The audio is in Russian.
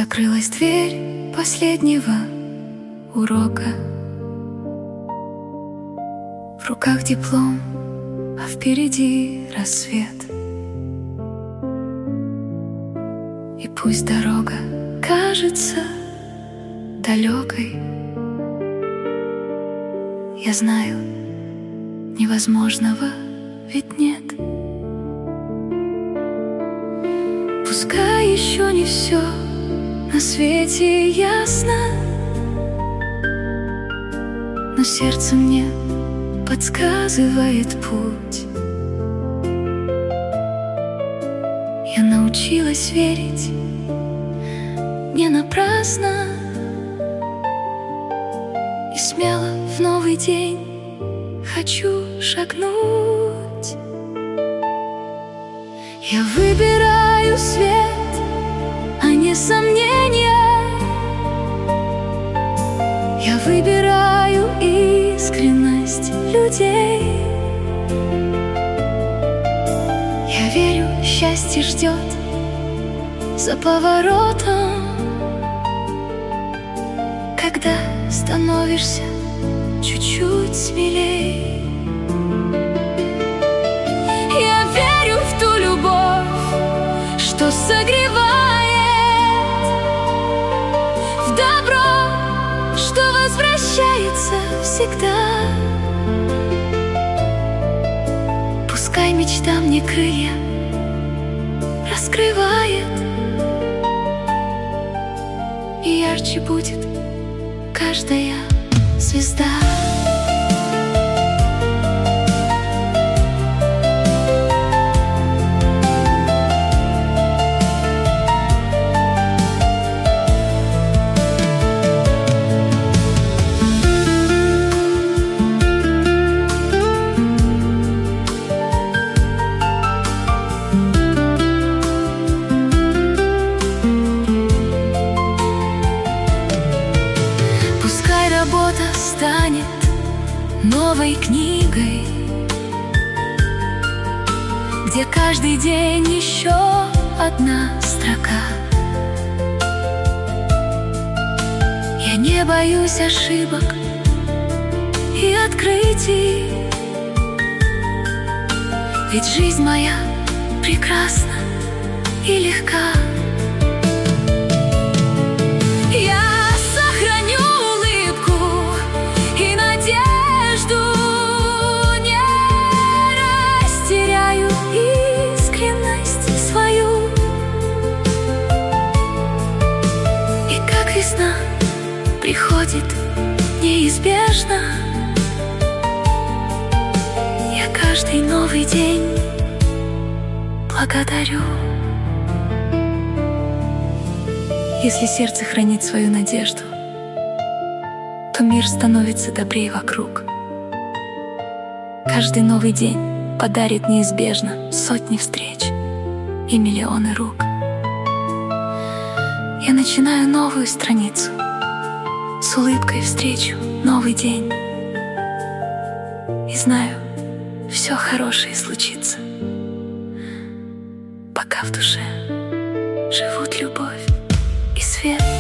Закрылась дверь последнего урока. В руках диплом, а впереди рассвет. И пусть дорога кажется далекой, я знаю, невозможного ведь нет. Пускай еще не все на свете ясно, но сердце мне подсказывает путь. Я научилась верить не напрасно, и смело в новый день хочу шагнуть. Я выбираю свет, а не сомнения. Я выбираю искренность людей. Я верю, счастье ждет за поворотом, когда становишься чуть-чуть смелей. Я верю в ту любовь, что согревает, в добро, что возвращается всегда. Пускай мечта мне крылья раскрывает, и ярче будет каждая звезда. Работа станет новой книгой, где каждый день еще одна строка. Я не боюсь ошибок и открытий, ведь жизнь моя прекрасна и легка. Весна приходит неизбежно. Я каждый новый день благодарю. Если сердце хранит свою надежду, то мир становится добрее вокруг. Каждый новый день подарит неизбежно сотни встреч и миллионы рук. Я начинаю новую страницу, с улыбкой встречу новый день, и знаю, все хорошее случится, пока в душе живут любовь и свет.